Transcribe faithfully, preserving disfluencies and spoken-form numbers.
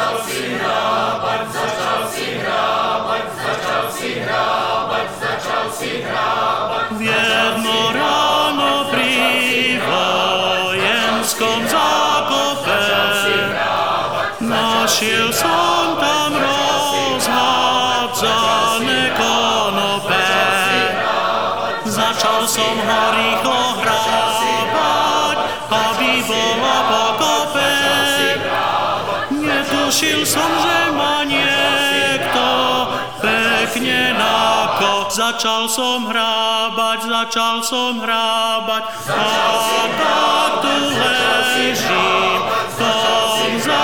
V jedno ráno pri vojenskom zákope našiel som tam rozhádzané konope. Začal som ho rýchlo hrábať, aby bolo pokope. Netušil som, že ma niekto pekne nako. Začal som hrábať, začal som hrábať, a tak tu ležím v tom